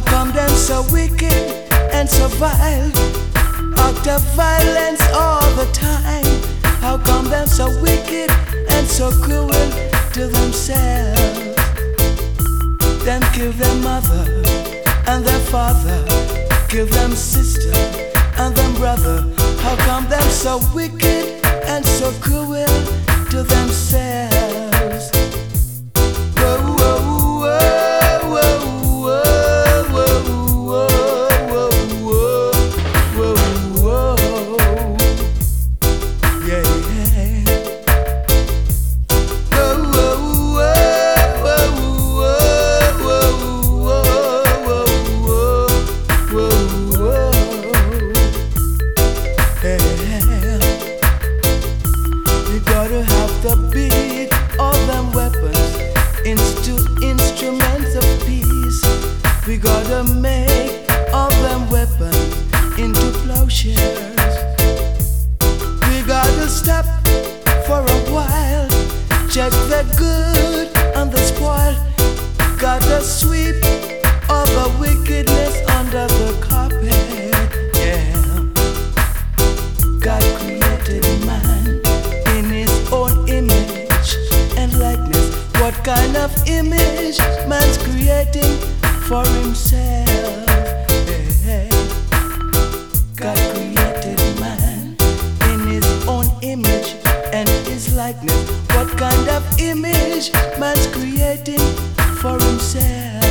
come them so wicked and so vile, act of violence all the time? How come them so wicked and so cruel to themselves? Them kill their mother and their father, kill them sister and them brother. How come them so wicked and so cruel to themselves? Whoa, whoa, whoa, whoa, whoa, whoa, whoa, whoa, whoa. Yeah, yeah. Whoa, whoa, whoa, whoa, whoa, whoa, whoa, whoa. Yeah. You gotta have the beat all them weapons into instruments of peace. We gotta make all them weapons into plowshares. We gotta stop for a while, check the good and the spoil. Gotta sweep all the wickedness under the carpet. Yeah. God created man in his own image and likeness. What kind of image man's creating for himself? Yeah. God created man in his own image and his likeness. What kind of image man's creating for himself?